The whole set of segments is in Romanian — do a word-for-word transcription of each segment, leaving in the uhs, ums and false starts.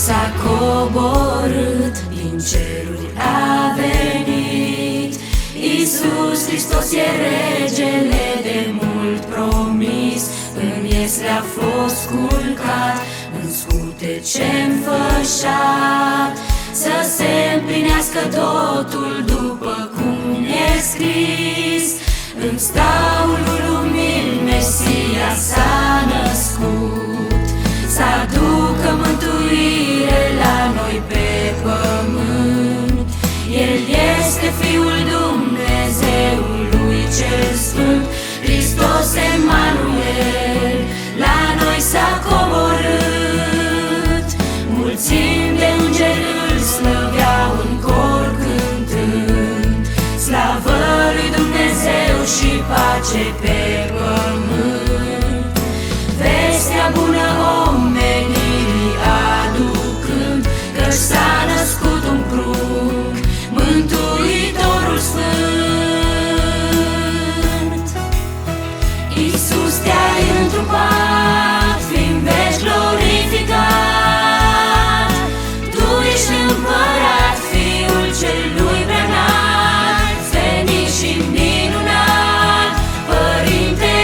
s-a coborât, din ceruri a venit. Iisus Hristos e regele de mult promis, în iesle a fost culcat, în scutece înfășat, să se împlinească totul după cum e scris. În staul lumii Mesia s-a născut, să aducă mântuire la noi pe pământ. El este Fiul Dumnezeului cel Sfânt, Hristos Emanuel, la noi s-a coborât. Mulțimi de îngeri îl slăveau în cor cântând, slavă lui Dumnezeu și pace pe pământ. Vestea bună omenirii aducând, că s-a născut un prunc, Mântuitorul Sfânt. Iisus te-ai întrupat, fiind veci glorificat, Tu ești împărat, Fiul celui preanalt, venit și minunat, Părinte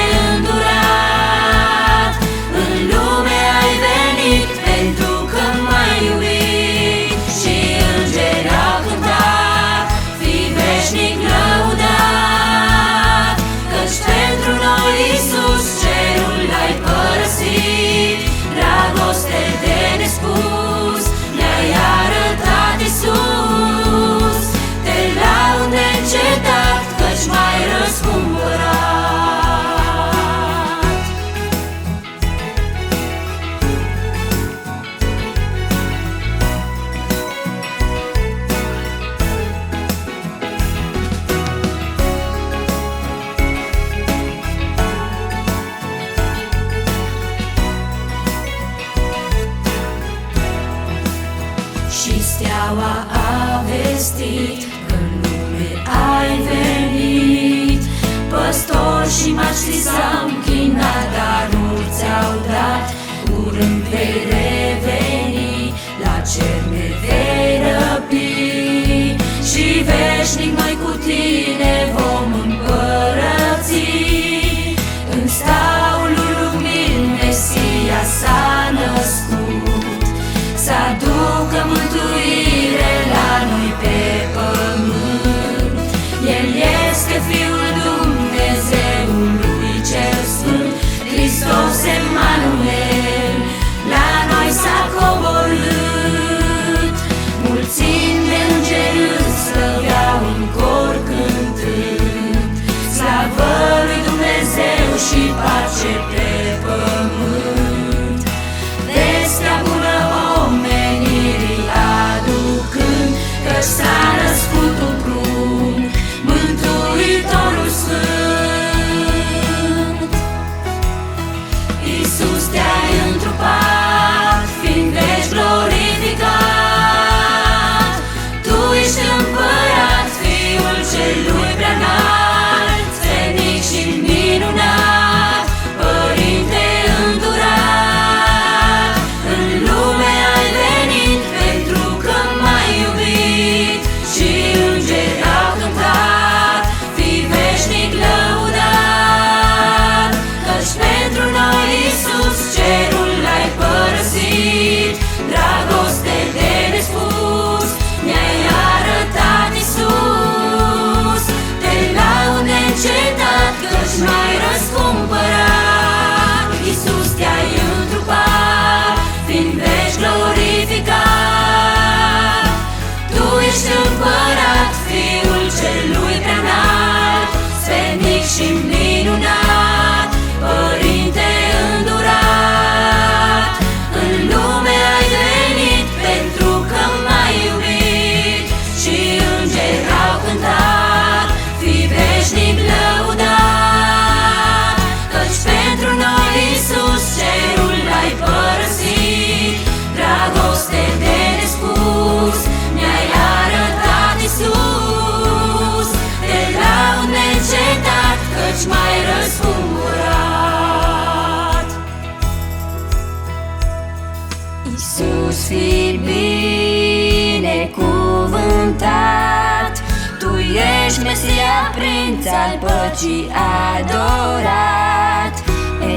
ești Mesia, prinț al păcii adorat.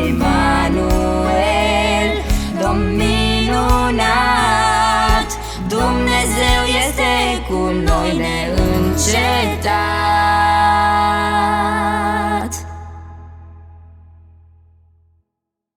Emanuel, Domn minunat, Dumnezeu este cu noi neîncetat.